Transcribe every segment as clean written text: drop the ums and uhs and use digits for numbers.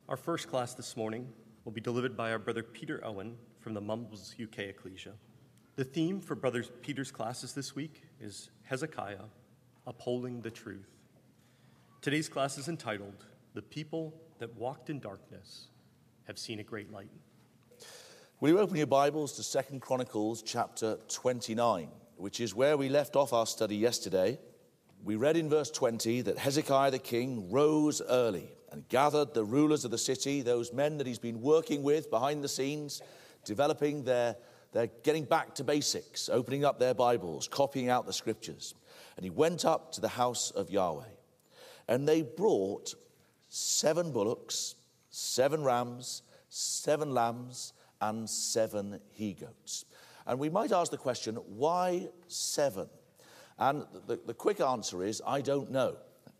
Our first class this morning will be delivered by our brother Peter Owen from the Mumbles UK Ecclesia. The theme for Brother Peter's classes this week is Hezekiah, Upholding the Truth. Today's class is entitled, The People That Walked in Darkness Have Seen a Great Light. Will you open your Bibles to 2 Chronicles chapter 29, which is where we left off our study yesterday. We read in verse 20 that Hezekiah the king rose early and gathered the rulers of the city, those men that he's been working with behind the scenes, developing they're getting back to basics, opening up their Bibles, copying out the scriptures. And he went up to the house of Yahweh. And they brought 7 bullocks, 7 rams, 7 lambs, and 7 he-goats. And we might ask the question, why 7? And the quick answer is, I don't know.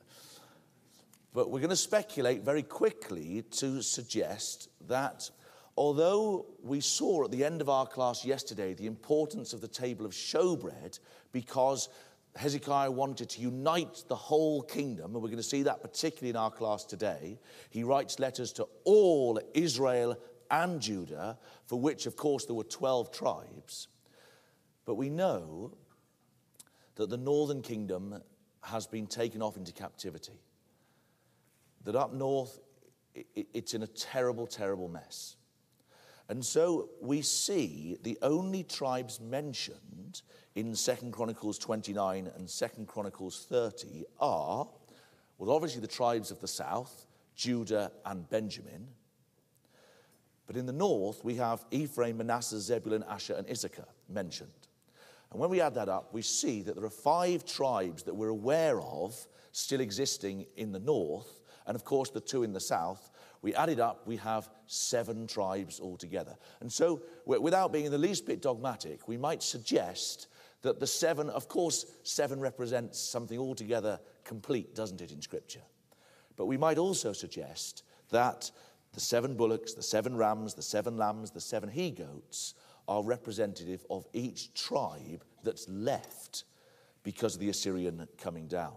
But we're going to speculate very quickly to suggest that although we saw at the end of our class yesterday the importance of the table of showbread because Hezekiah wanted to unite the whole kingdom, and we're going to see that particularly in our class today, he writes letters to all Israel and Judah, for which, of course, there were 12 tribes. But we know that the northern kingdom has been taken off into captivity. That up north, it's in a terrible, terrible mess. And so we see the only tribes mentioned in 2 Chronicles 29 and 2 Chronicles 30 are, well, obviously the tribes of the south, Judah and Benjamin. But in the north, we have Ephraim, Manasseh, Zebulun, Asher, and Issachar mentioned. And when we add that up, we see that there are 5 tribes that we're aware of still existing in the north, and of course the 2 in the south. We add it up, we have 7 tribes altogether. And so, without being in the least bit dogmatic, we might suggest that the 7, of course, 7 represents something altogether complete, doesn't it, in Scripture? But we might also suggest that the 7 bullocks, the 7 rams, the 7 lambs, the 7 he-goats are representative of each tribe that's left because of the Assyrian coming down.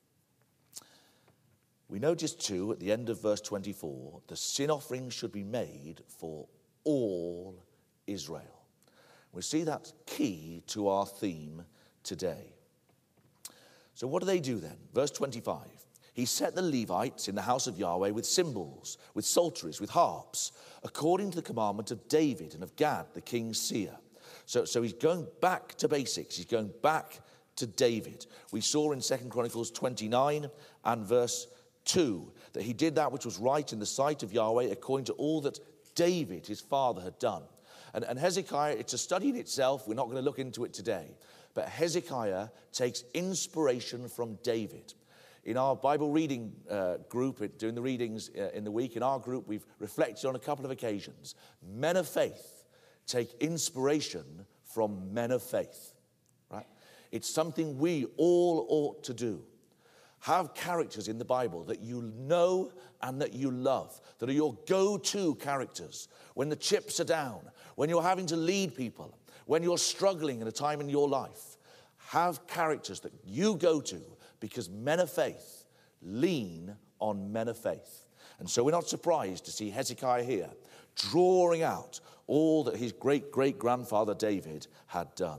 We notice too, at the end of verse 24, the sin offering should be made for all Israel. We see that's key to our theme today. So what do they do then? Verse 25. He set the Levites in the house of Yahweh with cymbals, with psalteries, with harps, according to the commandment of David and of Gad, the king's seer. So he's going back to basics. He's going back to David. We saw in 2 Chronicles 29 and verse 2 that he did that which was right in the sight of Yahweh according to all that David, his father, had done. And Hezekiah, it's a study in itself. We're not going to look into it today. But Hezekiah takes inspiration from David. In our Bible reading group, doing the readings in the week, in our group, we've reflected on a couple of occasions. Men of faith take inspiration from men of faith. Right? It's something we all ought to do. Have characters in the Bible that you know and that you love, that are your go-to characters when the chips are down, when you're having to lead people, when you're struggling in a time in your life. Have characters that you go to because men of faith lean on men of faith. And so we're not surprised to see Hezekiah here drawing out all that his great-great-grandfather David had done.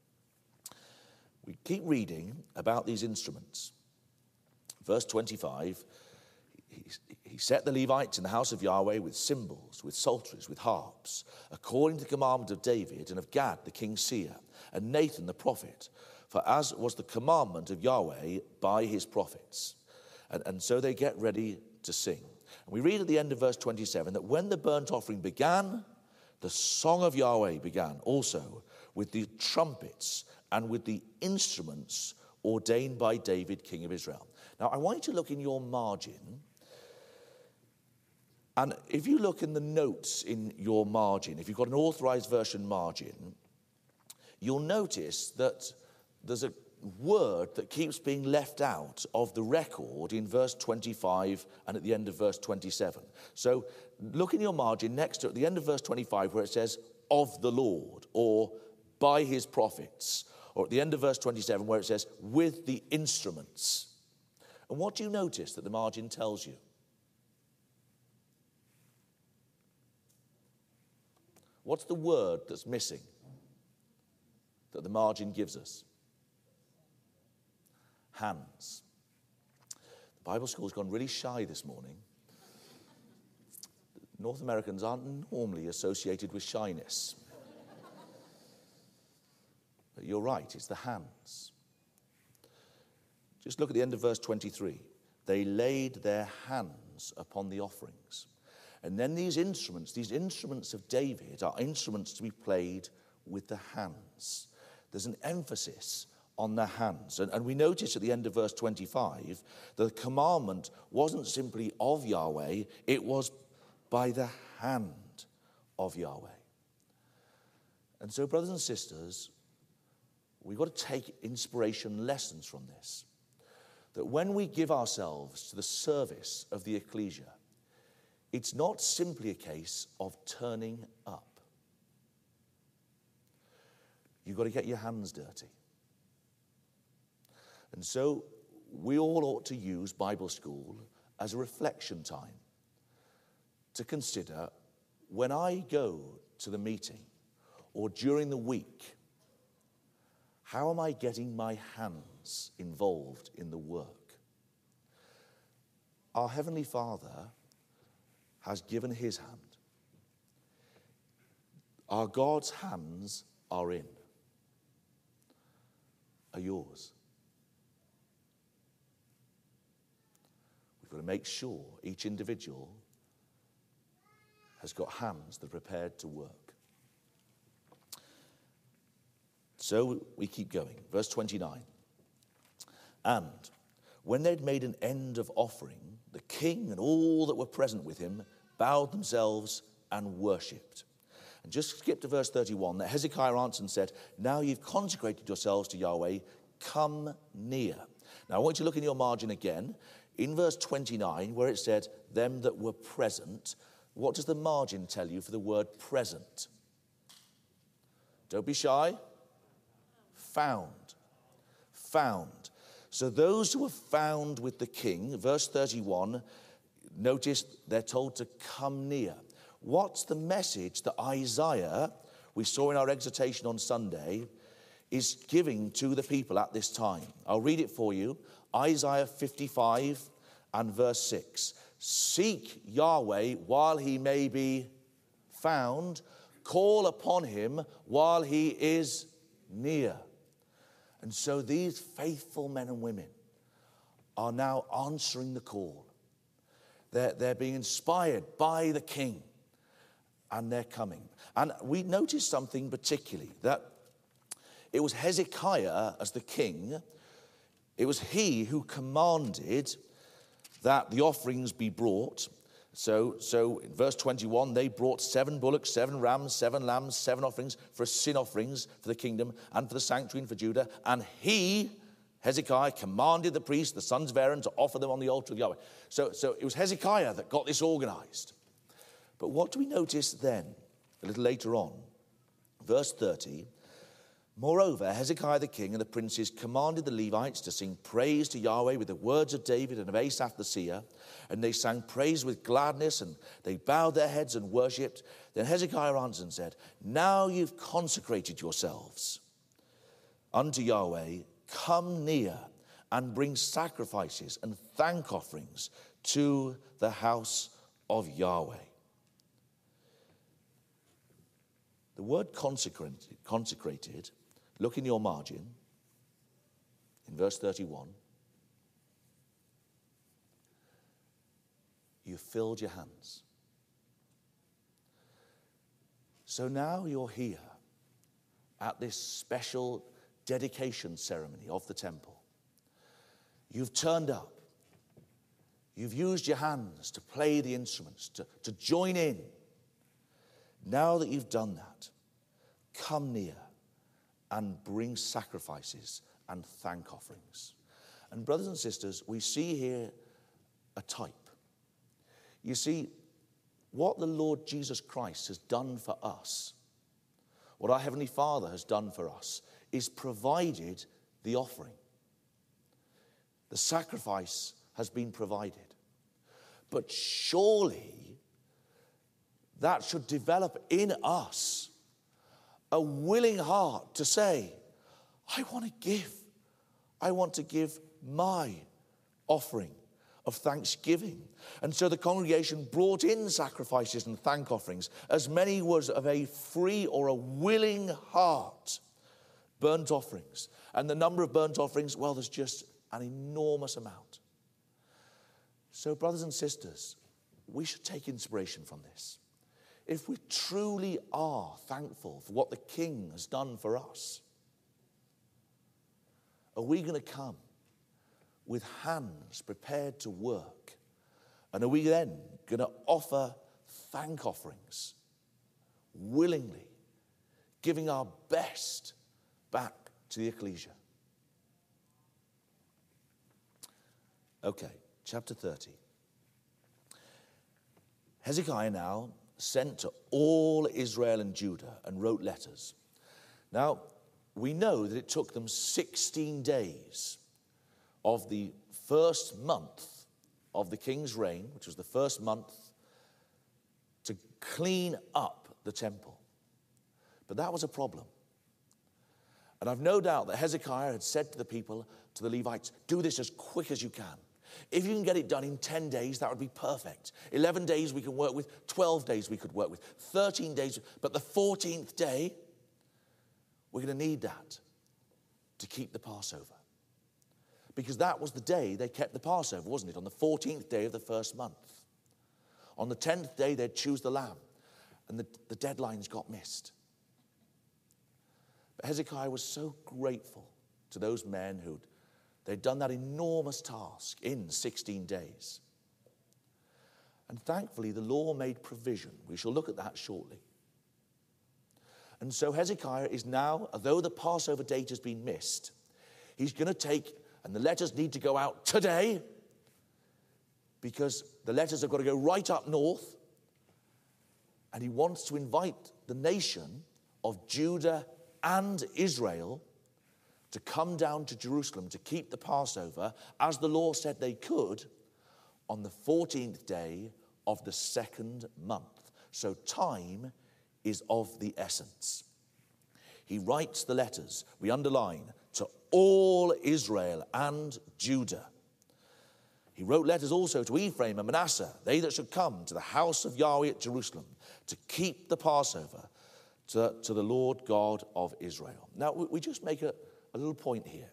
We keep reading about these instruments. Verse 25, he set the Levites in the house of Yahweh with cymbals, with psalteries, with harps, according to the commandment of David and of Gad, the king's seer, and Nathan the prophet, for as was the commandment of Yahweh by his prophets. And so they get ready to sing. And we read at the end of verse 27 that when the burnt offering began, the song of Yahweh began also with the trumpets and with the instruments ordained by David, king of Israel. Now, I want you to look in your margin. And if you look in the notes in your margin, if you've got an authorized version margin, you'll notice that there's a word that keeps being left out of the record in verse 25 and at the end of verse 27. So look in your margin next to at the end of verse 25 where it says, of the Lord, or by his prophets, or at the end of verse 27 where it says, with the instruments. And what do you notice that the margin tells you? What's the word that's missing that the margin gives us? Hands. The Bible school's gone really shy this morning. North Americans aren't normally associated with shyness. But you're right, it's the hands. Just look at the end of verse 23. They laid their hands upon the offerings. And then these instruments of David are instruments to be played with the hands. There's an emphasis on the hands. And we notice at the end of verse 25, the commandment wasn't simply of Yahweh, it was by the hand of Yahweh. And so, brothers and sisters, we've got to take inspiration lessons from this. That when we give ourselves to the service of the ecclesia, it's not simply a case of turning up. You've got to get your hands dirty. And so we all ought to use Bible school as a reflection time to consider, when I go to the meeting or during the week, how am I getting my hands involved in the work? Our Heavenly Father has given his hand. Our God's hands are in. Are yours? We've got to make sure each individual has got hands that are prepared to work. So we keep going. Verse 29. And when they'd made an end of offering, the king and all that were present with him bowed themselves and worshipped. And just skip to verse 31. That Hezekiah answered and said, now you've consecrated yourselves to Yahweh, come near. Now I want you to look in your margin again. In verse 29, where it said, them that were present, what does the margin tell you for the word present? Don't be shy. Found. Found. So those who were found with the king, verse 31, notice they're told to come near. What's the message that Isaiah, we saw in our exhortation on Sunday, is giving to the people at this time? I'll read it for you. Isaiah 55 and verse 6. Seek Yahweh while he may be found. Call upon him while he is near. And so these faithful men and women are now answering the call. They're being inspired by the king, and they're coming. And we noticed something particularly, that it was Hezekiah as the king, it was he who commanded that the offerings be brought. So in verse 21, they brought 7 bullocks, 7 rams, 7 lambs, 7 offerings for sin offerings for the kingdom and for the sanctuary and for Judah. And he, Hezekiah, commanded the priests, the sons of Aaron, to offer them on the altar of Yahweh. So it was Hezekiah that got this organized. But what do we notice then, a little later on? Verse 30, moreover, Hezekiah the king and the princes commanded the Levites to sing praise to Yahweh with the words of David and of Asaph the seer. And they sang praise with gladness, and they bowed their heads and worshipped. Then Hezekiah answered and said, now you've consecrated yourselves unto Yahweh. Come near and bring sacrifices and thank offerings to the house of Yahweh. The word consecrated, look in your margin, in verse 31. You filled your hands. So now you're here at this special dedication ceremony of the temple. You've turned up. You've used your hands to play the instruments, to join in. Now that you've done that, come near and bring sacrifices and thank offerings. And brothers and sisters, we see here a type. You see, what the Lord Jesus Christ has done for us, what our Heavenly Father has done for us, is provided the offering. The sacrifice has been provided. But surely that should develop in us a willing heart to say, I want to give. I want to give my offering of thanksgiving. And so the congregation brought in sacrifices and thank offerings, as many was of a free or a willing heart, burnt offerings. And the number of burnt offerings, well, there's just an enormous amount. So, brothers and sisters, we should take inspiration from this. If we truly are thankful for what the King has done for us, are we going to come with hands prepared to work? And are we then going to offer thank offerings willingly, giving our best back to the ecclesia? Okay, chapter 30. Hezekiah now sent to all Israel and Judah and wrote letters. Now, we know that it took them 16 days of the first month of the king's reign, which was the first month, to clean up the temple. But that was a problem. And I've no doubt that Hezekiah had said to the people, to the Levites, do this as quick as you can. If you can get it done in 10 days, that would be perfect. 11 days we can work with, 12 days we could work with, 13 days. But the 14th day, we're going to need that to keep the Passover. Because that was the day they kept the Passover, wasn't it? On the 14th day of the first month. On the 10th day, they'd choose the lamb. And the deadlines got missed. But Hezekiah was so grateful to those men they'd done that enormous task in 16 days. And thankfully, the law made provision. We shall look at that shortly. And so Hezekiah is now, although the Passover date has been missed, he's going to take, and the letters need to go out today, because the letters have got to go right up north, and he wants to invite the nation of Judah and Israel to come down to Jerusalem to keep the Passover, as the law said they could, on the 14th day of the second month. So time is of the essence. He writes the letters, we underline, to all Israel and Judah. He wrote letters also to Ephraim and Manasseh, they that should come to the house of Yahweh at Jerusalem to keep the Passover to the Lord God of Israel. Now, we just make a little point here.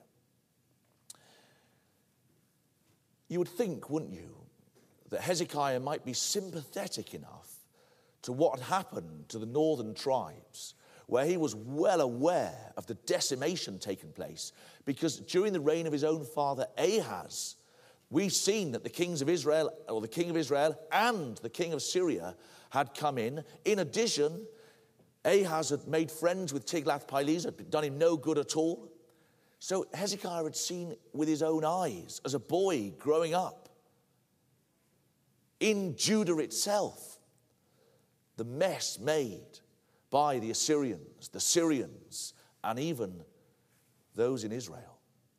You would think, wouldn't you, that Hezekiah might be sympathetic enough to what happened to the northern tribes, where he was well aware of the decimation taking place, because during the reign of his own father Ahaz, we've seen that the kings of Israel, or the king of Israel and the king of Syria had come in. In addition, Ahaz had made friends with Tiglath-Pileser, had done him no good at all. So Hezekiah had seen with his own eyes as a boy growing up in Judah itself the mess made by the Assyrians, the Syrians, and even those in Israel.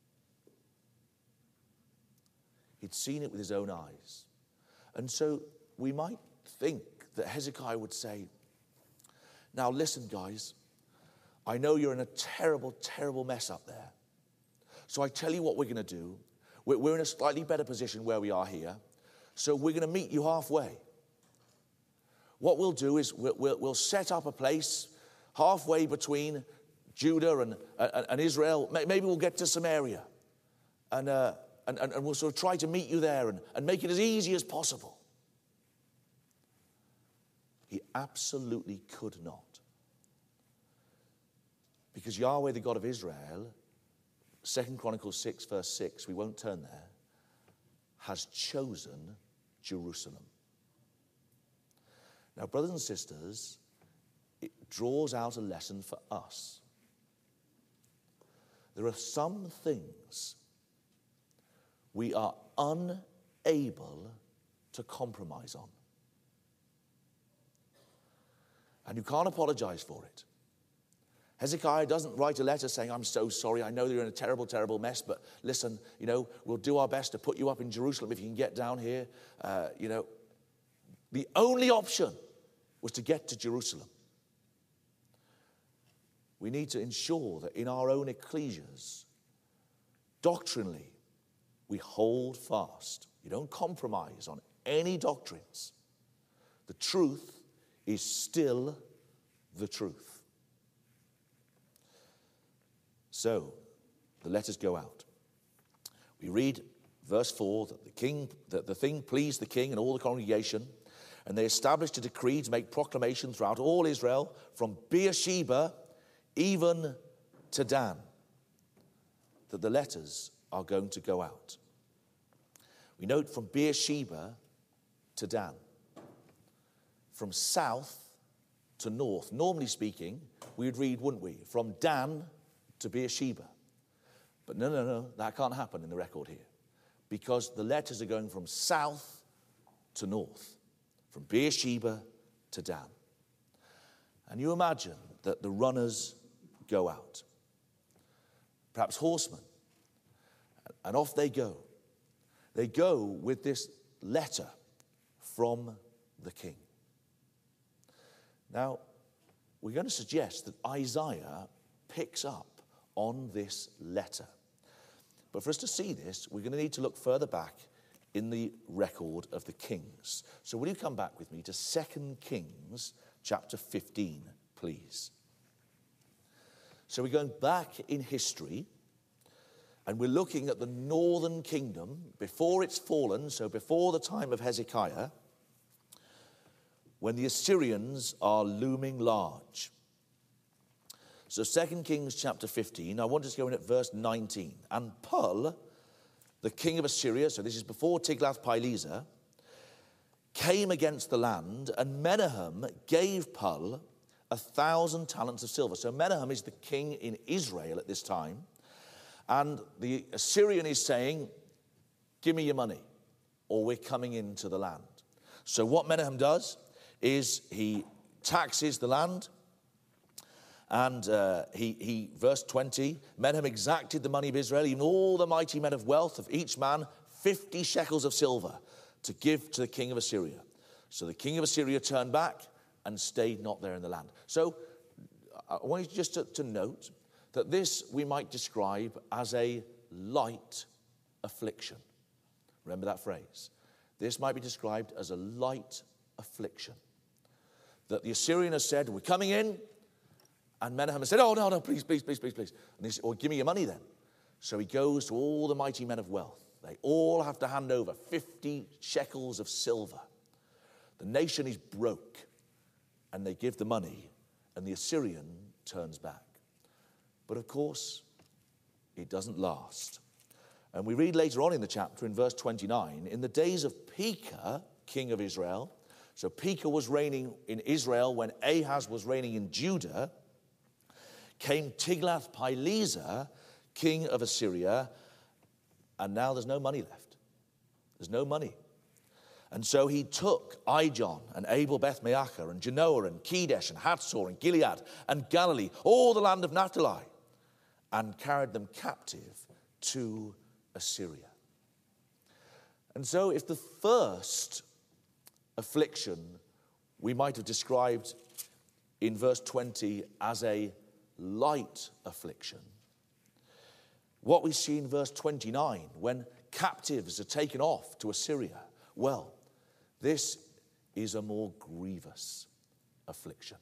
He'd seen it with his own eyes. And so we might think that Hezekiah would say, now listen, guys, I know you're in a terrible, terrible mess up there. So I tell you what we're going to do. We're in a slightly better position where we are here. So we're going to meet you halfway. What we'll do is we'll set up a place halfway between Judah and Israel. Maybe we'll get to Samaria. And we'll sort of try to meet you there and make it as easy as possible. He absolutely could not. Because Yahweh, the God of Israel, 2 Chronicles 6, verse 6, we won't turn there, has chosen Jerusalem. Now, brothers and sisters, it draws out a lesson for us. There are some things we are unable to compromise on. And you can't apologize for it. Hezekiah doesn't write a letter saying, I'm so sorry, I know you're in a terrible, terrible mess, but listen, we'll do our best to put you up in Jerusalem if you can get down here. The only option was to get to Jerusalem. We need to ensure that in our own ecclesias, doctrinally, we hold fast. You don't compromise on any doctrines. The truth is still the truth. So, the letters go out. We read verse 4 that the thing pleased the king and all the congregation, and they established a decree to make proclamation throughout all Israel, from Beersheba even to Dan, that the letters are going to go out. We note from Beersheba to Dan, from south to north. Normally speaking, we would read, wouldn't we, from Dan to Beersheba. But no, that can't happen in the record here, because the letters are going from south to north, from Beersheba to Dan. And you imagine that the runners go out, perhaps horsemen, and off they go. They go with this letter from the king. Now, we're going to suggest that Isaiah picks up on this letter. But for us to see this, we're going to need to look further back in the record of the kings. So will you come back with me to 2 Kings chapter 15, please? So we're going back in history, and we're looking at the northern kingdom before it's fallen, so before the time of Hezekiah, when the Assyrians are looming large. So 2 Kings chapter 15, I want us to go in at verse 19. And Pul, the king of Assyria, so this is before Tiglath-Pileser, came against the land, and Menahem gave Pul 1,000 talents of silver. So Menahem is the king in Israel at this time, and the Assyrian is saying, give me your money, or we're coming into the land. So what Menahem does is he taxes the land, and verse 20, Menahem exacted the money of Israel, even all the mighty men of wealth, of each man 50 shekels of silver, to give to the king of Assyria. So the king of Assyria turned back and stayed not there in the land. So I want you just to note that this we might describe as a light affliction. Remember that phrase. This might be described as a light affliction. That the Assyrian has said, we're coming in. And Menahem has said, oh, no, please. And he said, well, give me your money then. So he goes to all the mighty men of wealth. They all have to hand over 50 shekels of silver. The nation is broke. And they give the money, and the Assyrian turns back. But of course, it doesn't last. And we read later on in the chapter, in verse 29, in the days of Pekah, king of Israel, so Pekah was reigning in Israel when Ahaz was reigning in Judah, came Tiglath-Pileser, king of Assyria, and now there's no money left. There's no money. And so he took Ijon and Abel-Beth-Maachah and Genoa and Kedesh and Hatzor and Gilead and Galilee, all the land of Naphtali, and carried them captive to Assyria. And so if the first affliction we might have described in verse 20 as a light affliction, what we see in verse 29 when captives are taken off to Assyria, well, this is a more grievous affliction.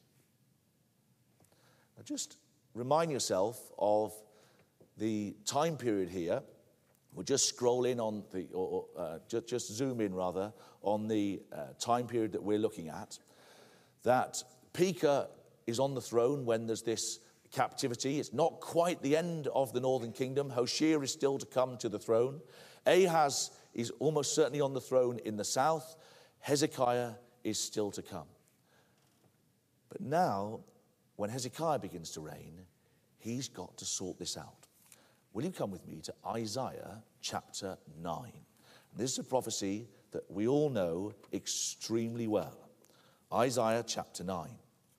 Now just remind yourself of the time period here. We'll just scroll in on just zoom in rather on the time period that we're looking at. That Pekah is on the throne when there's this captivity. It's not quite the end of the northern kingdom. Hoshea is still to come to the throne. Ahaz is almost certainly on the throne in the south. Hezekiah is still to come. But now, when Hezekiah begins to reign, he's got to sort this out. Will you come with me to Isaiah chapter 9? This is a prophecy that we all know extremely well. Isaiah chapter 9.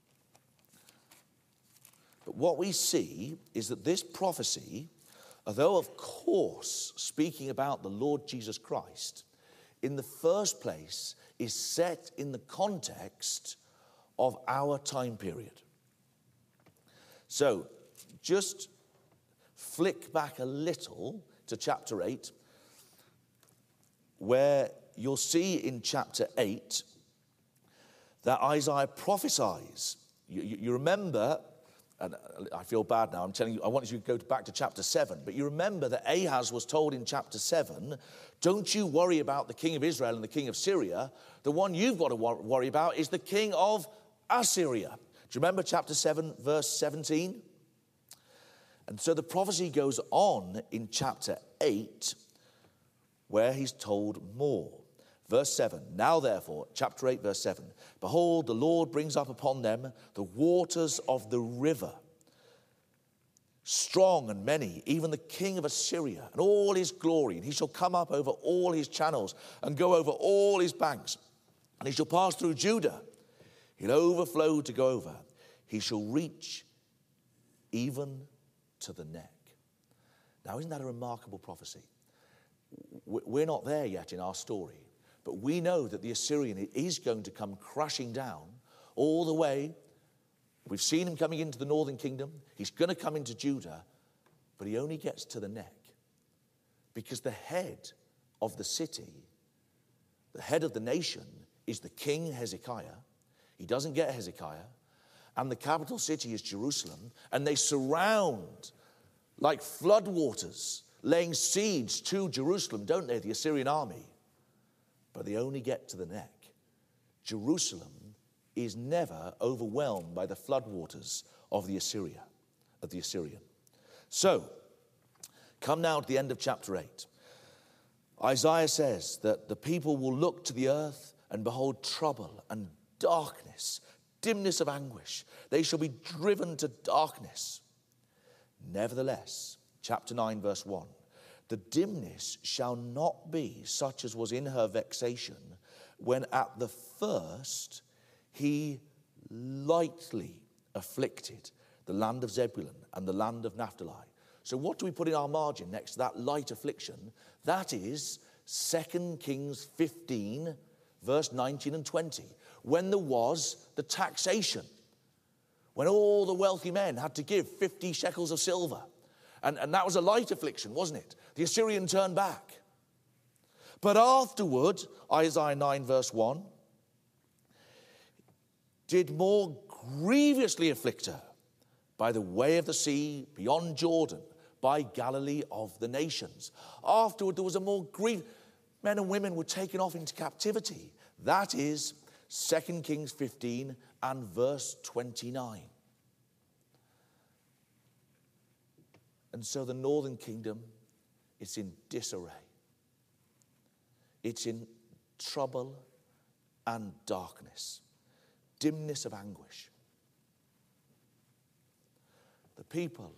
But what we see is that this prophecy, although of course speaking about the Lord Jesus Christ, in the first place is set in the context of our time period. So, just flick back a little to chapter 8, where you'll see in chapter 8 that Isaiah prophesies. You remember, and I feel bad now, I'm telling you, I want you to go back to chapter 7, but you remember that Ahaz was told in chapter 7, don't you worry about the king of Israel and the king of Syria. The one you've got to worry about is the king of Assyria. Do you remember chapter 7, verse 17? And so the prophecy goes on in chapter 8, where he's told more. Verse 7, now therefore, chapter 8, verse 7, behold, the Lord brings up upon them the waters of the river, strong and many, even the king of Assyria, and all his glory, and he shall come up over all his channels, and go over all his banks, and he shall pass through Judah. He'll overflow to go over. He shall reach even to the neck. Now, isn't that a remarkable prophecy? We're not there yet in our story, but we know that the Assyrian is going to come crashing down all the way. We've seen him coming into the northern kingdom. He's going to come into Judah, but he only gets to the neck because the head of the city, the head of the nation, is the king Hezekiah. He doesn't get Hezekiah. And the capital city is Jerusalem, and they surround like floodwaters, laying siege to Jerusalem, don't they, the Assyrian army? But they only get to the neck. Jerusalem is never overwhelmed by the floodwaters of the Assyrian. So, come now to the end of chapter 8. Isaiah says that the people will look to the earth and behold trouble and darkness, dimness of anguish. They shall be driven to darkness. Nevertheless, chapter 9, verse 1, the dimness shall not be such as was in her vexation, when at the first he lightly afflicted the land of Zebulun and the land of Naphtali. So what do we put in our margin next to that light affliction? That is 2 Kings 15, verse 19 and 20, when there was the taxation, when all the wealthy men had to give 50 shekels of silver. And that was a light affliction, wasn't it? The Assyrian turned back. But afterward, Isaiah 9, verse 1, did more grievously afflict her by the way of the sea beyond Jordan, by Galilee of the nations. Afterward, there was a more grief. Men and women were taken off into captivity. That is 2 Kings 15 and verse 29. And so the northern kingdom is in disarray. It's in trouble and darkness, dimness of anguish. The people,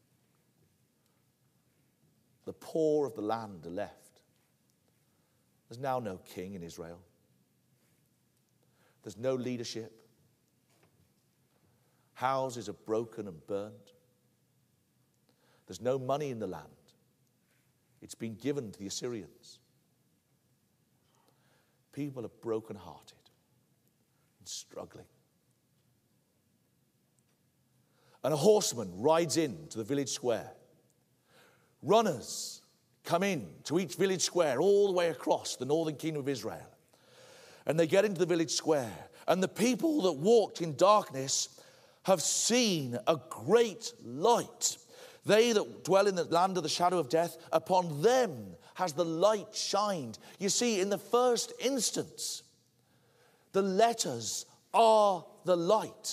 the poor of the land are left. There's now no king in Israel. There's no leadership. Houses are broken and burned. There's no money in the land. It's been given to the Assyrians. People are brokenhearted and struggling. And a horseman rides into the village square. Runners come in to each village square all the way across the northern kingdom of Israel. And they get into the village square. And the people that walked in darkness have seen a great light. They that dwell in the land of the shadow of death, upon them has the light shined. You see, in the first instance, the letters are the light.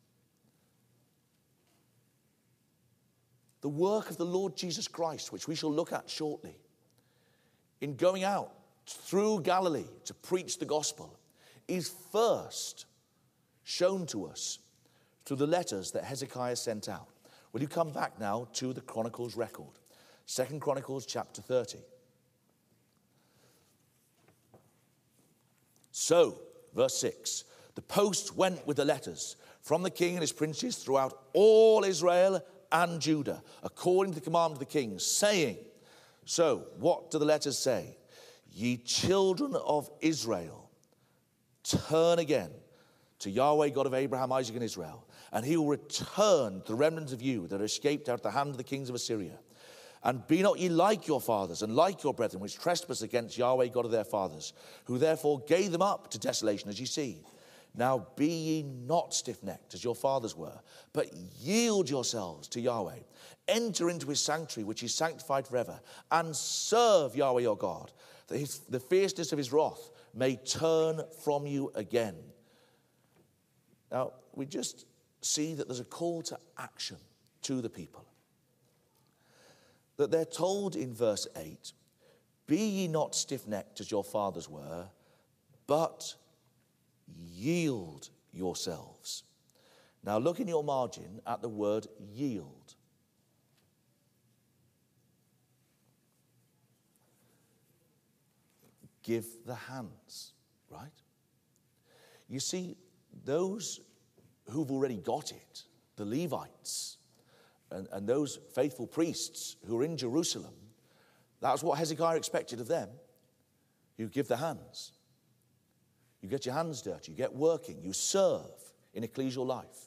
The work of the Lord Jesus Christ, which we shall look at shortly, in going out through Galilee to preach the gospel, is first shown to us through the letters that Hezekiah sent out. Will you come back now to the Chronicles record? 2 Chronicles chapter 30. So, verse 6, the post went with the letters from the king and his princes throughout all Israel and Judah, according to the command of the king, saying, so, what do the letters say? Ye children of Israel, turn again to Yahweh, God of Abraham, Isaac, and Israel. And he will return the remnant of you that are escaped out of the hand of the kings of Assyria. And be not ye like your fathers and like your brethren, which trespass against Yahweh, God of their fathers, who therefore gave them up to desolation, as ye see. Now be ye not stiff-necked, as your fathers were, but yield yourselves to Yahweh. Enter into his sanctuary, which is sanctified forever, and serve Yahweh your God, that the fierceness of his wrath may turn from you again. Now, we just see that there's a call to action to the people. That they're told in verse 8, be ye not stiff-necked as your fathers were, but yield yourselves. Now look in your margin at the word yield. Give the hands, right? You see, those who've already got it, the Levites, and those faithful priests who are in Jerusalem, that's what Hezekiah expected of them. You give the hands. You get your hands dirty. You get working. You serve in ecclesial life.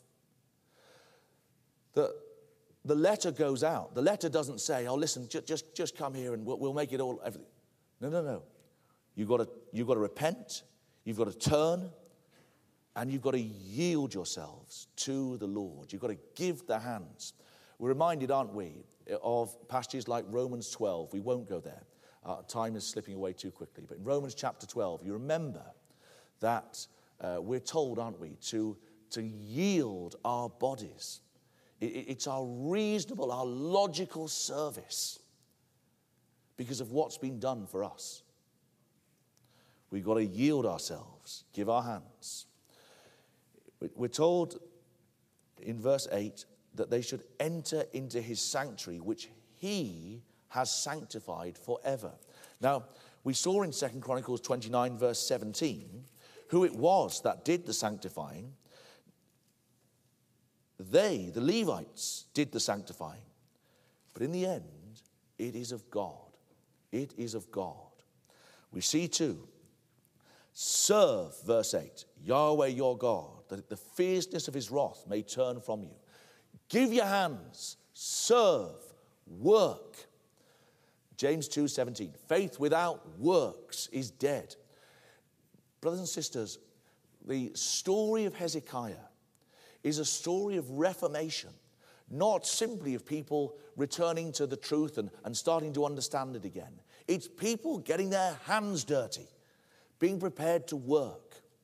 The letter goes out. The letter doesn't say, oh, listen, just come here and we'll make it all, everything. No. You've got to repent. You've got to turn. And you've got to yield yourselves to the Lord. You've got to give the hands. We're reminded, aren't we, of passages like Romans 12. We won't go there. Time is slipping away too quickly. But in Romans chapter 12, you remember that we're told, aren't we, to yield our bodies. It's our reasonable, our logical service because of what's been done for us. We've got to yield ourselves, give our hands. We're told in verse 8 that they should enter into his sanctuary, which he has sanctified forever. Now, we saw in 2 Chronicles 29, verse 17, who it was that did the sanctifying. They, the Levites, did the sanctifying. But in the end, it is of God. It is of God. We see too, serve, verse 8, Yahweh your God, that the fierceness of his wrath may turn from you. Give your hands, serve, work. James 2:17, faith without works is dead. Brothers and sisters, the story of Hezekiah is a story of reformation, not simply of people returning to the truth and starting to understand it again. It's people getting their hands dirty, being prepared to work.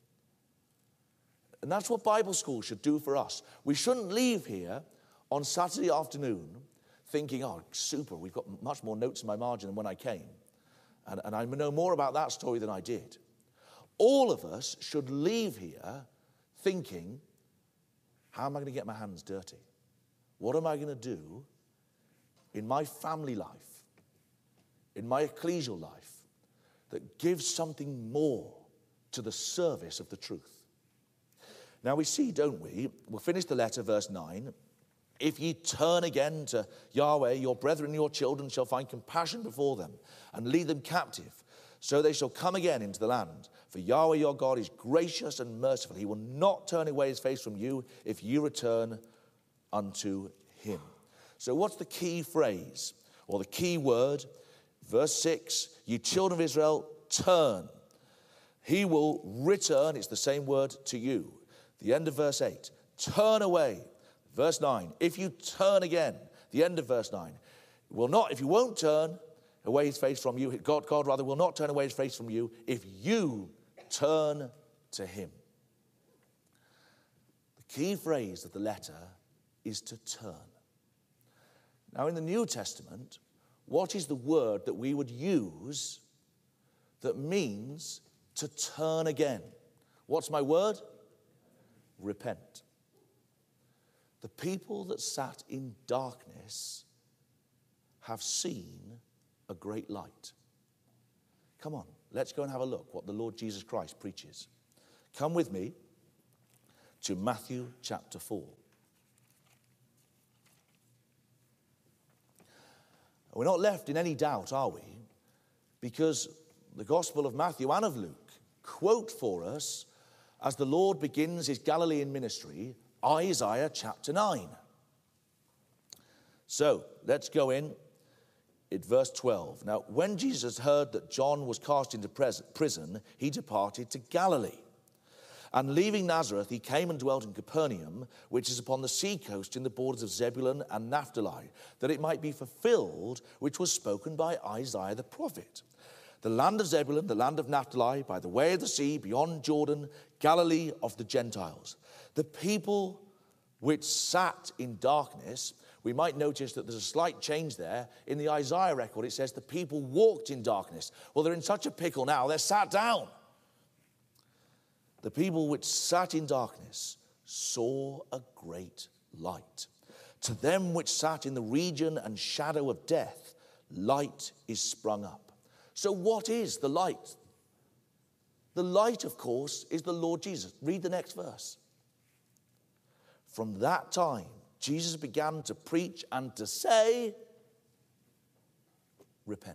And that's what Bible school should do for us. We shouldn't leave here on Saturday afternoon thinking, oh, super, we've got much more notes in my margin than when I came. And I know more about that story than I did. All of us should leave here thinking, how am I going to get my hands dirty? What am I going to do in my family life, in my ecclesial life, that gives something more to the service of the truth? Now we see, don't we? We'll finish the letter, verse 9. If ye turn again to Yahweh, your brethren and your children shall find compassion before them and lead them captive. So they shall come again into the land. For Yahweh your God is gracious and merciful. He will not turn away his face from you if you return unto him. So what's the key phrase or the key word? Verse 6, ye children of Israel, turn. He will return, it's the same word, to you. The end of verse 8, turn away. Verse 9, if you turn again, the end of verse 9, if you won't turn away his face from you, God rather will not turn away his face from you if you turn to him. The key phrase of the letter is to turn. Now in the New Testament, what is the word that we would use that means to turn again? What's my word? Repent. The people that sat in darkness have seen a great light. Come on, let's go and have a look what the Lord Jesus Christ preaches. Come with me to Matthew chapter 4. We're not left in any doubt, are we? Because the Gospel of Matthew and of Luke quote for us as the Lord begins his Galilean ministry, Isaiah chapter 9. So let's go in verse 12. Now, when Jesus heard that John was cast into prison, he departed to Galilee. And leaving Nazareth, he came and dwelt in Capernaum, which is upon the sea coast in the borders of Zebulun and Naphtali, that it might be fulfilled which was spoken by Isaiah the prophet. The land of Zebulun, the land of Naphtali, by the way of the sea, beyond Jordan, Galilee of the Gentiles. The people which sat in darkness, we might notice that there's a slight change there. In the Isaiah record, it says the people walked in darkness. Well, they're in such a pickle now, they're sat down. The people which sat in darkness saw a great light. To them which sat in the region and shadow of death, light is sprung up. So what is the light? The light, of course, is the Lord Jesus. Read the next verse. From that time, Jesus began to preach and to say, repent.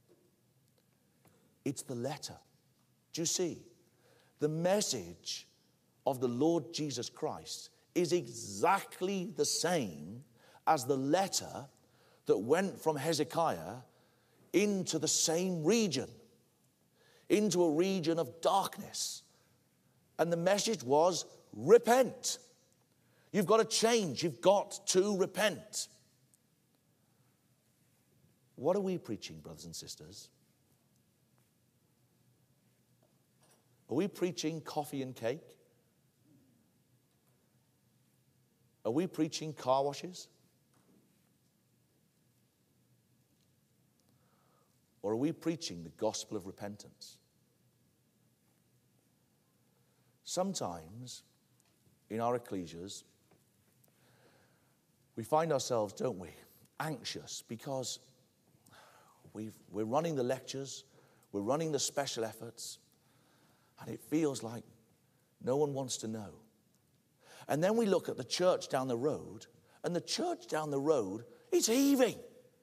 It's the letter. Do you see? The message of the Lord Jesus Christ is exactly the same as the letter that went from Hezekiah into the same region, into a region of darkness. And the message was, repent. You've got to change. You've got to repent. What are we preaching, brothers and sisters? Are we preaching coffee and cake? Are we preaching car washes? Or are we preaching the gospel of repentance? Sometimes in our ecclesias, we find ourselves, don't we, anxious because we're running the lectures, we're running the special efforts, and it feels like no one wants to know. And then we look at the church down the road, and the church down the road is heaving.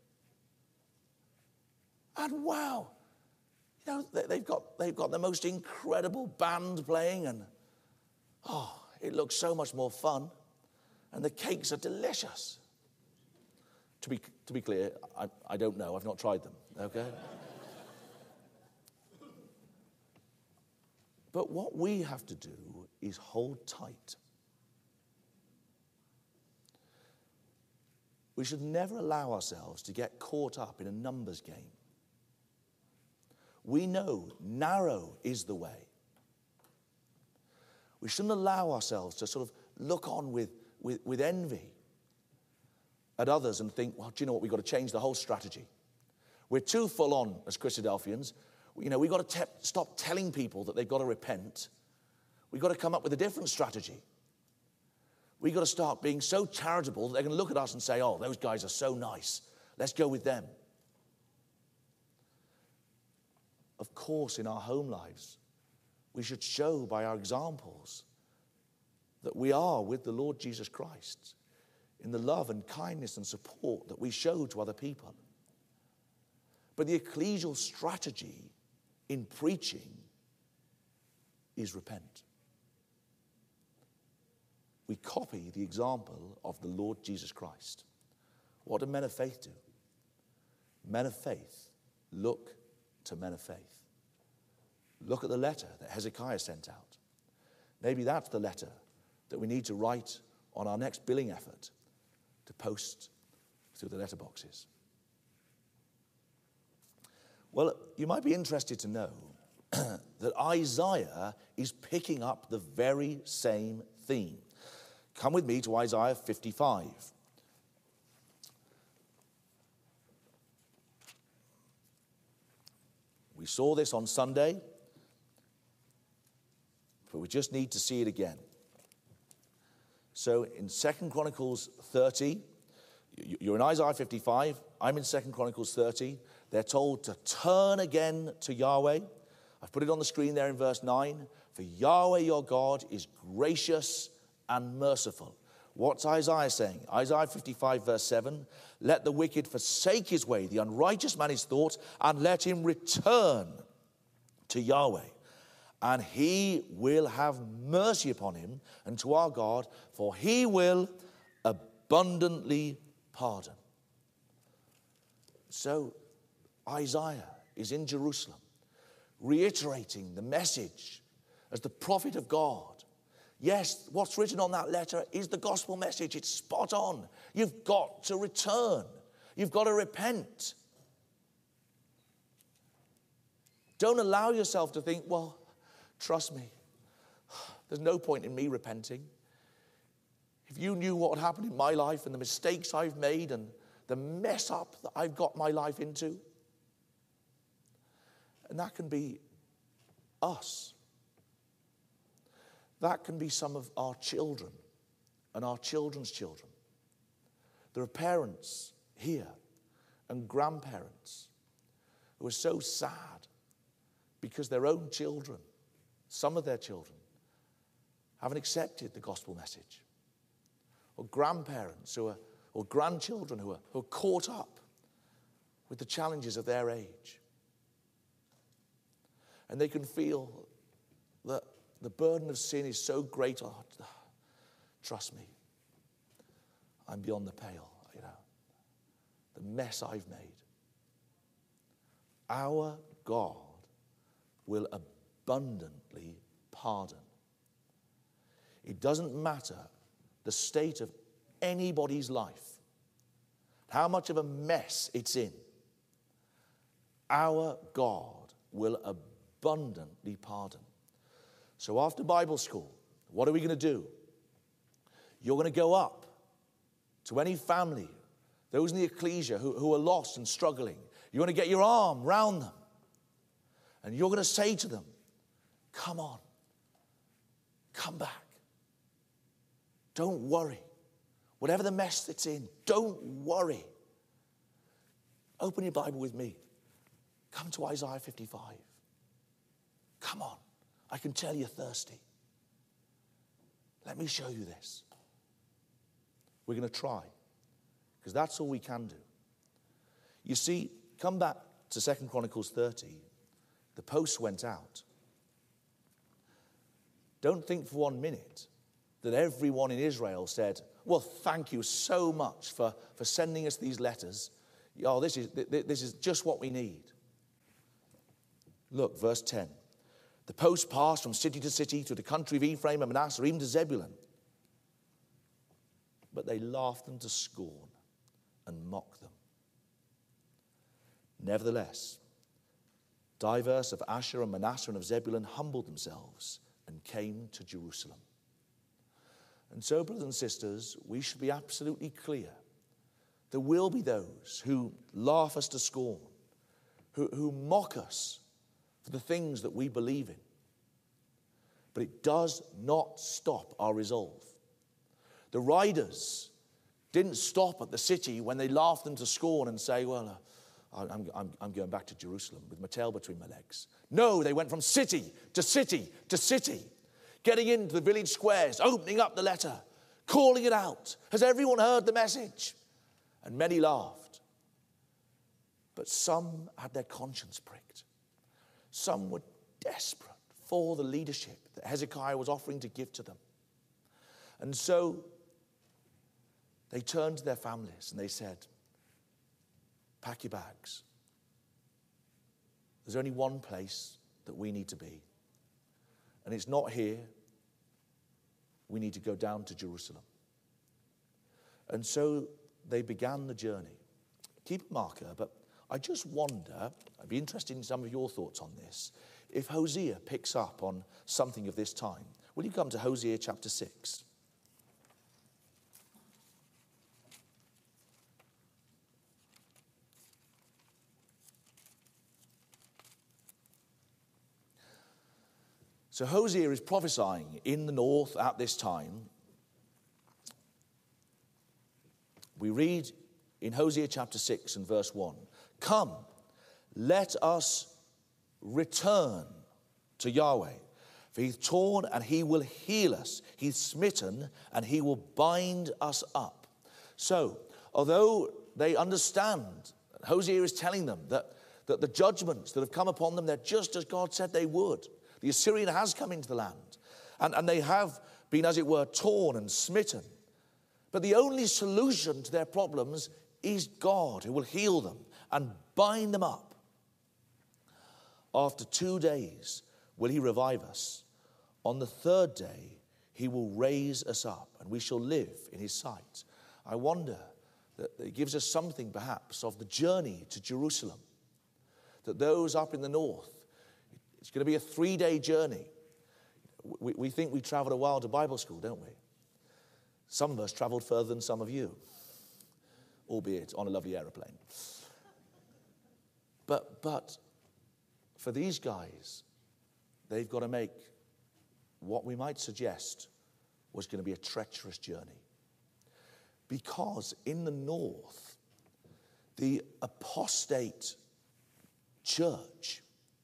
And wow, you know, they've got the most incredible band playing, and it looks so much more fun, and the cakes are delicious. To be clear, I don't know. I've not tried them. Okay. But what we have to do is hold tight. We should never allow ourselves to get caught up in a numbers game. We know narrow is the way. We shouldn't allow ourselves to sort of look on with envy at others and think, well, do you know what, we've got to change the whole strategy. We're too full on as Christadelphians. You know, we've got to stop telling people that they've got to repent. We've got to come up with a different strategy. We've got to start being so charitable that they can look at us and say, oh, those guys are so nice. Let's go with them. Of course, in our home lives, we should show by our examples that we are with the Lord Jesus Christ in the love and kindness and support that we show to other people. But the ecclesial strategy in preaching is repent. We copy the example of the Lord Jesus Christ. What do men of faith do? Men of faith look to men of faith. Look at the letter that Hezekiah sent out. Maybe that's the letter that we need to write on our next billing effort to post through the letterboxes. Well, you might be interested to know that Isaiah is picking up the very same theme. Come with me to Isaiah 55. We saw this on Sunday, but we just need to see it again. So in 2 Chronicles 30, you're in Isaiah 55, I'm in 2 Chronicles 30. They're told to turn again to Yahweh. I've put it on the screen there in verse 9. For Yahweh your God is gracious and merciful. What's Isaiah saying? Isaiah 55 verse 7. Let the wicked forsake his way, the unrighteous man his thoughts, and let him return to Yahweh. and he will have mercy upon him, and to our God, for he will abundantly pardon. So Isaiah is in Jerusalem, reiterating the message as the prophet of God. Yes, what's written on that letter is the gospel message. It's spot on. You've got to return. You've got to repent. Don't allow yourself to think, well, trust me, there's no point in me repenting. If you knew what happened in my life and the mistakes I've made and the mess up that I've got my life into. And that can be us. That can be some of our children and our children's children. There are parents here and grandparents who are so sad because their own children, some of their children, haven't accepted the gospel message. Or grandparents or grandchildren who are caught up with the challenges of their age. And they can feel that the burden of sin is so great. Oh, trust me, I'm beyond the pale, the mess I've made. Our God will abundantly pardon. It doesn't matter the state of anybody's life, how much of a mess it's in. Our God will abundantly pardon. So after Bible school, what are we going to do? You're going to go up to any family, those in the ecclesia who are lost and struggling. You're going to get your arm round them. And you're going to say to them, come on, come back. Don't worry. Whatever the mess that's in, don't worry. Open your Bible with me. Come to Isaiah 55. Come on. I can tell you're thirsty. Let me show you this. We're going to try, because that's all we can do. You see, come back to 2 Chronicles 30. The post went out. Don't think for 1 minute that everyone in Israel said, well, thank you so much for sending us these letters. Oh, this is just what we need. Look, verse 10. The post passed from city to city through the country of Ephraim and Manasseh, even to Zebulun. But they laughed them to scorn and mocked them. Nevertheless, diverse of Asher and Manasseh and of Zebulun humbled themselves and came to Jerusalem. And so, brothers and sisters, we should be absolutely clear. There will be those who laugh us to scorn, who mock us for the things that we believe in. But it does not stop our resolve. The riders didn't stop at the city when they laughed them to scorn and say, well, I'm going back to Jerusalem with my tail between my legs. No, they went from city to city to city, getting into the village squares, opening up the letter, calling it out. Has everyone heard the message? And many laughed. But some had their conscience pricked. Some were desperate for the leadership that Hezekiah was offering to give to them. And so they turned to their families and they said, pack your bags. There's only one place that we need to be. And it's not here. We need to go down to Jerusalem. And so they began the journey. Keep a marker, but I just wonder, I'd be interested in some of your thoughts on this, if Hosea picks up on something of this time. Will you come to Hosea chapter 6? So Hosea is prophesying in the north at this time. We read in Hosea chapter 6 and verse 1, come, let us return to Yahweh, for he's torn and he will heal us. He's smitten and he will bind us up. So, although they understand, Hosea is telling them that the judgments that have come upon them, they're just as God said they would. The Assyrian has come into the land, and they have been, as it were, torn and smitten. But the only solution to their problems is God, who will heal them and bind them up. After 2 days will he revive us. On the third day he will raise us up, and we shall live in his sight. I wonder that it gives us something perhaps of the journey to Jerusalem. That those up in the north, it's going to be a 3-day journey. We think we traveled a while to Bible school, don't we? Some of us traveled further than some of you, albeit on a lovely aeroplane. But for these guys, they've got to make what we might suggest was going to be a treacherous journey. Because in the north, the apostate church,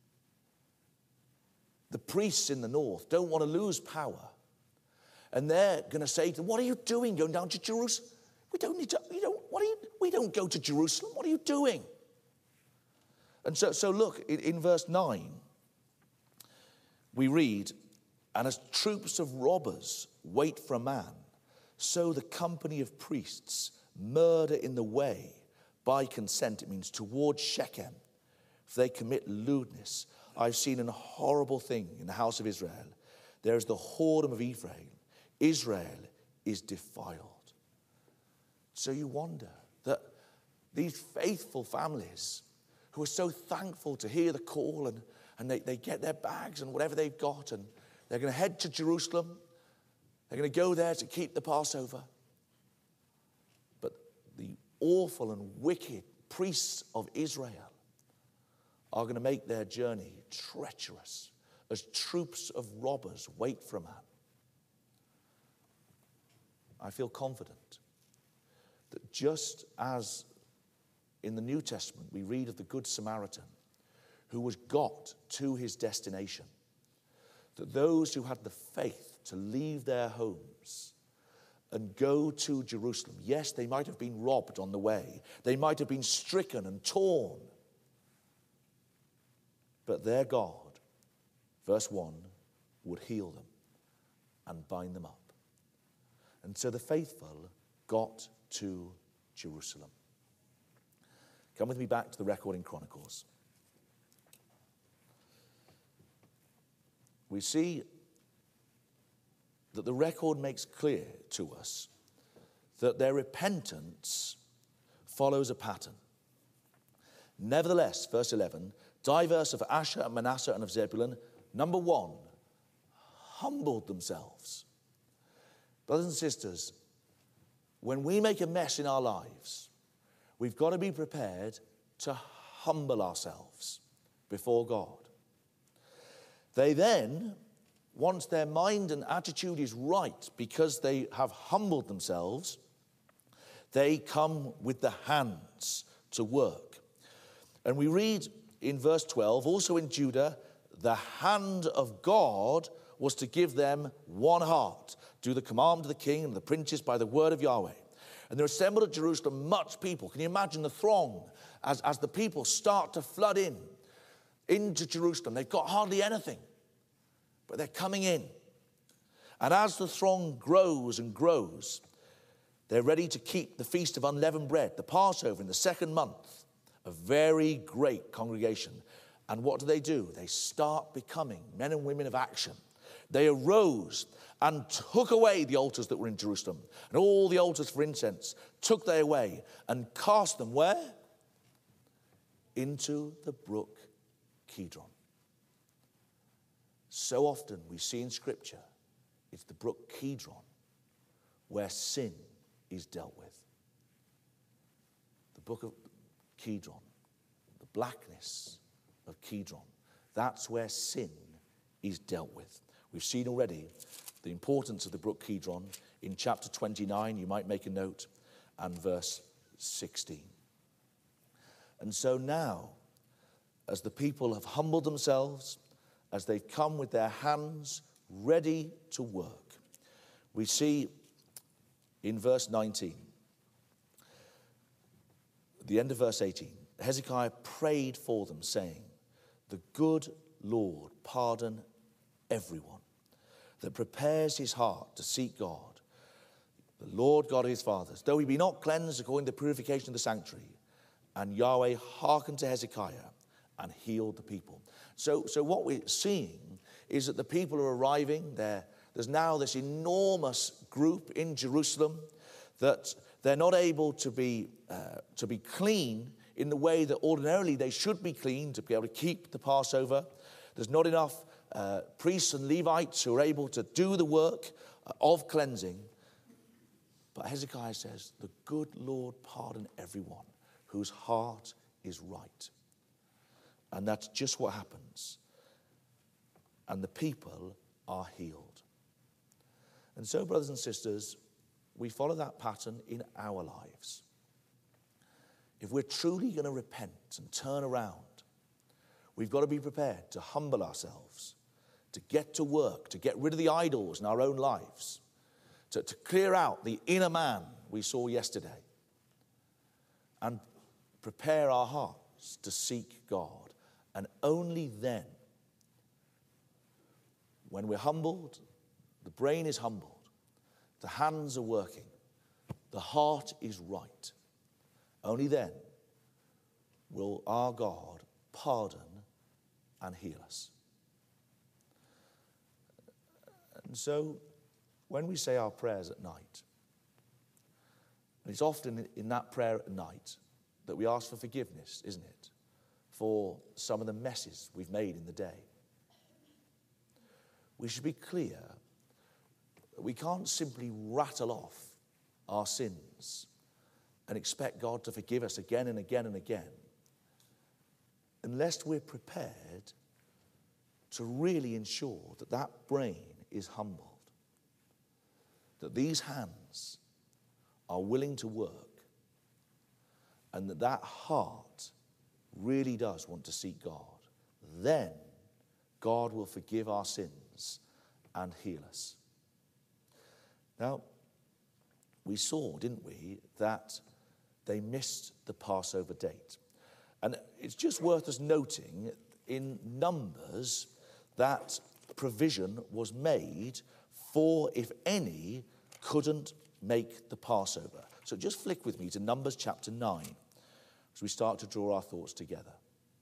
the priests in the north don't want to lose power. And they're going to say to them, what are you doing going down to Jerusalem? We don't go to Jerusalem. What are you doing? And so look, in verse 9, we read, and as troops of robbers wait for a man, so the company of priests murder in the way by consent. It means towards Shechem, for they commit lewdness. I've seen a horrible thing in the house of Israel. There is the whoredom of Ephraim. Israel is defiled. So you wonder that these faithful families who are so thankful to hear the call and they get their bags and whatever they've got and they're going to head to Jerusalem. They're going to go there to keep the Passover. But the awful and wicked priests of Israel are going to make their journey treacherous as troops of robbers wait for a man. I feel confident that just as in the New Testament we read of the Good Samaritan who was got to his destination, that those who had the faith to leave their homes and go to Jerusalem, yes, they might have been robbed on the way. They might have been stricken and torn. But their God, verse 1, would heal them and bind them up. And so the faithful got to Jerusalem. Come with me back to the record in Chronicles. We see that the record makes clear to us that their repentance follows a pattern. Nevertheless, verse 11, diverse of Asher and Manasseh and of Zebulun, number 1, humbled themselves. Brothers and sisters, when we make a mess in our lives, we've got to be prepared to humble ourselves before God. They then, once their mind and attitude is right because they have humbled themselves, they come with the hands to work. And we read in verse 12, also in Judah, the hand of God was to give them one heart, do the command of the king and the princes by the word of Yahweh. And there assembled at Jerusalem much people. Can you imagine the throng as the people start to flood into Jerusalem? They've got hardly anything, but they're coming in. And as the throng grows and grows, they're ready to keep the Feast of Unleavened Bread, the Passover in the 2nd month, a very great congregation. And what do? They start becoming men and women of action. They arose and took away the altars that were in Jerusalem, and all the altars for incense took they away and cast them where? Into the brook Kidron. So often we see in Scripture, it's the brook Kidron where sin is dealt with. The book of Kidron, the blackness of Kidron, that's where sin is dealt with. We've seen already the importance of the brook Kidron in chapter 29, you might make a note, and verse 16. And so now, as the people have humbled themselves, as they've come with their hands ready to work, we see in verse 19, at the end of verse 18, Hezekiah prayed for them, saying, the good Lord pardon everyone, that prepares his heart to seek God, the Lord God of his fathers, though he be not cleansed according to the purification of the sanctuary. And Yahweh hearkened to Hezekiah and healed the people. So what we're seeing is that the people are arriving. There's now this enormous group in Jerusalem that they're not able to be clean in the way that ordinarily they should be clean to be able to keep the Passover. There's not enough priests and Levites who are able to do the work of cleansing. But Hezekiah says, the good Lord pardon everyone whose heart is right. And that's just what happens. And the people are healed. And so, brothers and sisters, we follow that pattern in our lives. If we're truly going to repent and turn around, we've got to be prepared to humble ourselves, to get to work, to get rid of the idols in our own lives, to clear out the inner man we saw yesterday, and prepare our hearts to seek God. And only then, when we're humbled, the brain is humbled, the hands are working, the heart is right, only then will our God pardon and heal us. And so, when we say our prayers at night, and it's often in that prayer at night that we ask for forgiveness, isn't it? For some of the messes we've made in the day. We should be clear that we can't simply rattle off our sins and expect God to forgive us again and again and again unless we're prepared to really ensure that that brain is humbled, that these hands are willing to work, and that that heart really does want to seek God. Then God will forgive our sins and heal us. Now, we saw, didn't we, that they missed the Passover date. And it's just worth us noting in Numbers that provision was made for if any couldn't make the Passover. So just flick with me to Numbers chapter 9 as we start to draw our thoughts together.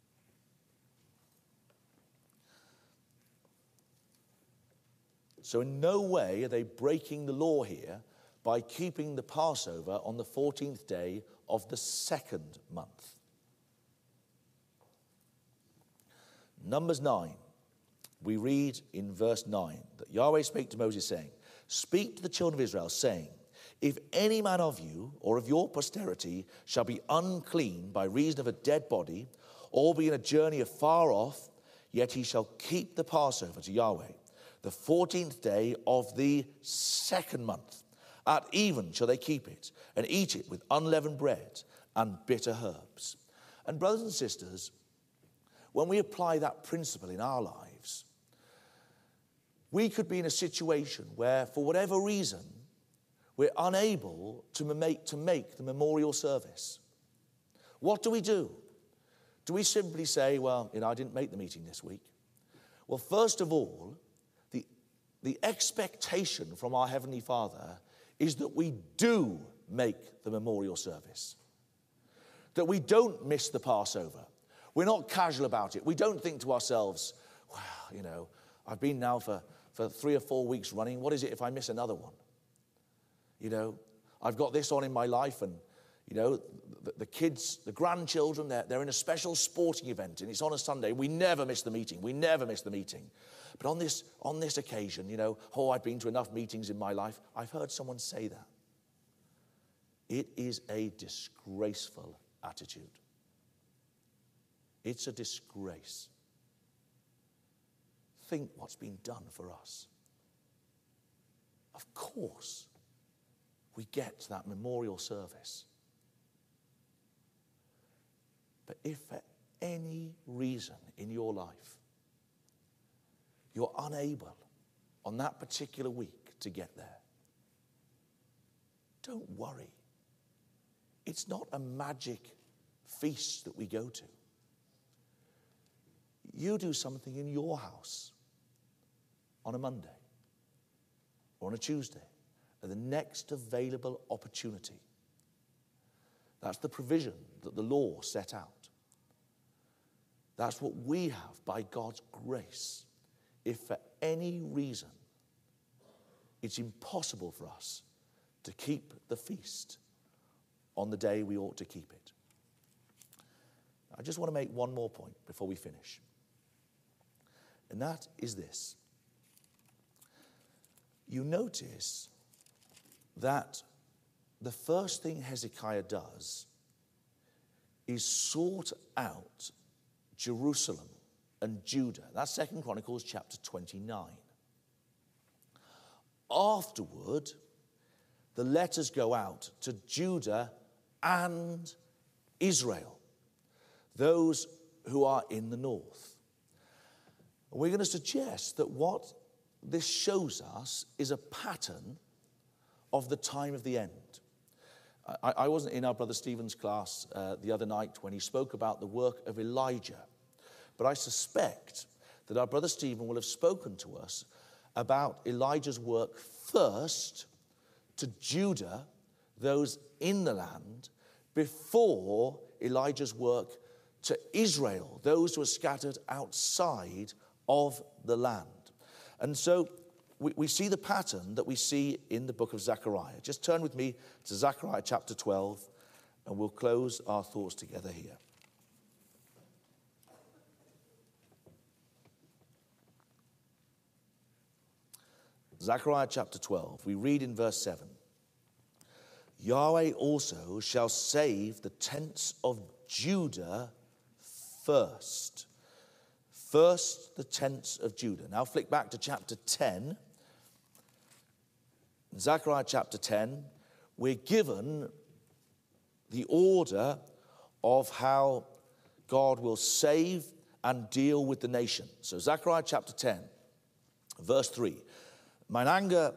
So in no way are they breaking the law here by keeping the Passover on the 14th day of the second month. Numbers 9, we read in verse 9 that Yahweh spake to Moses, saying, Speak to the children of Israel, saying, If any man of you or of your posterity shall be unclean by reason of a dead body, or be in a journey afar off, yet he shall keep the Passover to Yahweh, the 14th day of the second month. At even shall they keep it, and eat it with unleavened bread and bitter herbs. And brothers and sisters, when we apply that principle in our lives, we could be in a situation where, for whatever reason, we're unable to make the memorial service. What do? Do we simply say, well, I didn't make the meeting this week? Well, first of all, the expectation from our Heavenly Father is that we do make the memorial service. That we don't miss the Passover. We're not casual about it. We don't think to ourselves, well, I've been now for 3 or 4 weeks running. What is it if I miss another one? I've got this on in my life, and, the kids, the grandchildren, they're in a special sporting event, and it's on a Sunday. We never miss the meeting. But on this occasion, I've been to enough meetings in my life. I've heard someone say that. It is a disgraceful attitude. It's a disgrace. Think what's been done for us. Of course, we get to that memorial service. But if for any reason in your life you're unable on that particular week to get there, don't worry. It's not a magic feast that we go to. You do something in your house on a Monday or on a Tuesday at the next available opportunity. That's the provision that the law set out. That's what we have by God's grace. If for any reason it's impossible for us to keep the feast on the day we ought to keep it. I just want to make one more point before we finish. And that is this. You notice that the first thing Hezekiah does is sort out Jerusalem and Judah. That's 2 Chronicles chapter 29. Afterward, the letters go out to Judah and Israel, those who are in the north. We're going to suggest that what this shows us is a pattern of the time of the end. I wasn't in our brother Stephen's class the other night when he spoke about the work of Elijah, but I suspect that our brother Stephen will have spoken to us about Elijah's work first to Judah, those in the land, before Elijah's work to Israel, those who are scattered outside of the land. And so we see the pattern that we see in the book of Zechariah. Just turn with me to Zechariah chapter 12, and we'll close our thoughts together here. Zechariah chapter 12, we read in verse 7. Yahweh also shall save the tents of Judah first. First, the tents of Judah. Now flick back to chapter 10. In Zechariah chapter 10, we're given the order of how God will save and deal with the nation. So Zechariah chapter 10, verse 3. Mine anger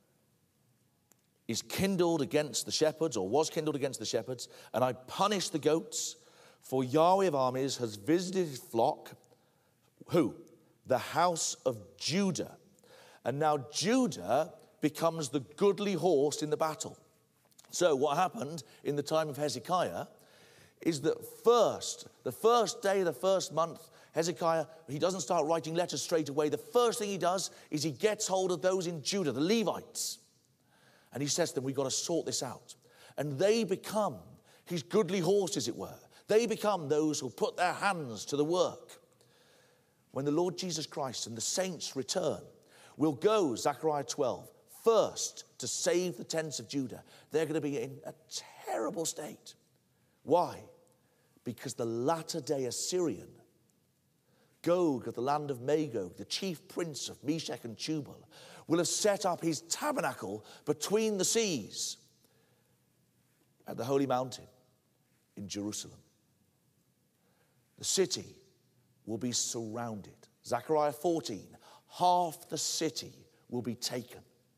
is kindled against the shepherds, or was kindled against the shepherds, and I punish the goats, for Yahweh of armies has visited his flock. Who? The house of Judah. And now Judah becomes the goodly horse in the battle. So what happened in the time of Hezekiah is that the first day of the first month, Hezekiah, he doesn't start writing letters straight away. The first thing he does is he gets hold of those in Judah, the Levites. And he says to them, we've got to sort this out. And they become his goodly horse, as it were. They become those who put their hands to the work. When the Lord Jesus Christ and the saints return, we'll go, Zechariah 12, first to save the tents of Judah. They're going to be in a terrible state. Why? Because the latter-day Assyrian, Gog of the land of Magog, the chief prince of Meshech and Tubal, will have set up his tabernacle between the seas at the holy mountain in Jerusalem. The city will be surrounded. Zechariah 14, half the city will be taken.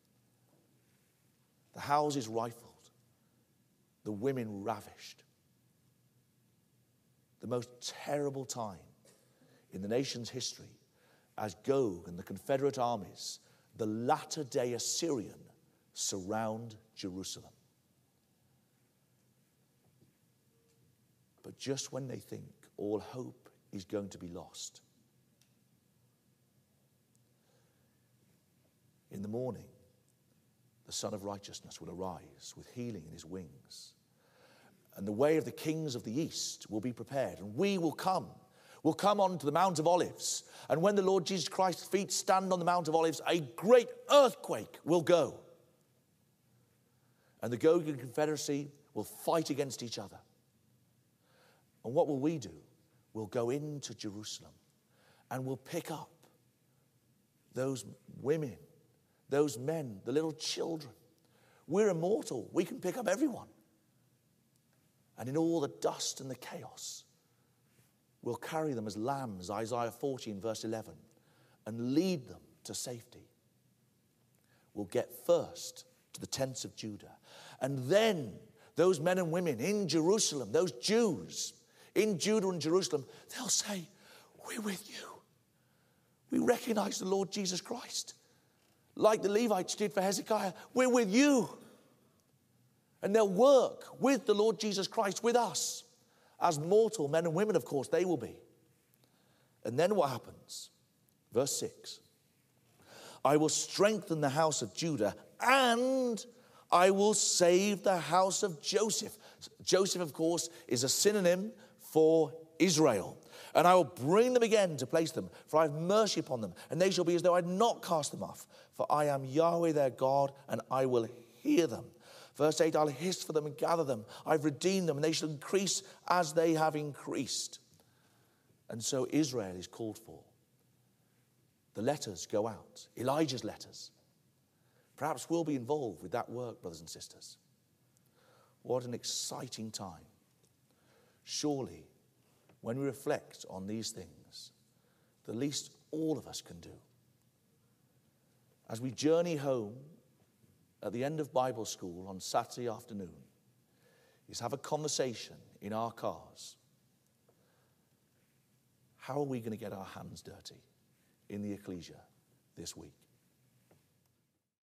The houses rifled, the women ravished. The most terrible time in the nation's history as Gog and the Confederate armies, the latter-day Assyrian, surround Jerusalem. But just when they think all hope is going to be lost, in the morning, the Son of Righteousness will arise with healing in his wings. And the way of the kings of the east will be prepared. And we will come. We'll come onto the Mount of Olives. And when the Lord Jesus Christ's feet stand on the Mount of Olives, a great earthquake will go. And the Gogan Confederacy will fight against each other. And what will we do? We'll go into Jerusalem and we'll pick up those women, those men, the little children. We're immortal. We can pick up everyone. And in all the dust and the chaos, we'll carry them as lambs, Isaiah 14, verse 11, and lead them to safety. We'll get first to the tents of Judah. And then those men and women in Jerusalem, those Jews in Judah and Jerusalem, they'll say, we're with you. We recognize the Lord Jesus Christ. like the Levites did for Hezekiah. We're with you. And they'll work with the Lord Jesus Christ, with us. As mortal men and women, of course, they will be. And then what happens? Verse 6. I will strengthen the house of Judah, and I will save the house of Joseph. Joseph, of course, is a synonym for Israel. And I will bring them again to place them, for I have mercy upon them, and they shall be as though I had not cast them off. For I am Yahweh their God, and I will hear them. Verse 8, I'll hiss for them and gather them. I've redeemed them, and they shall increase as they have increased. And so Israel is called for. The letters go out, Elijah's letters. Perhaps we'll be involved with that work, brothers and sisters. What an exciting time. Surely, when we reflect on these things, the least all of us can do, as we journey home at the end of Bible school on Saturday afternoon, is have a conversation in our cars. How are we going to get our hands dirty in the ecclesia this week?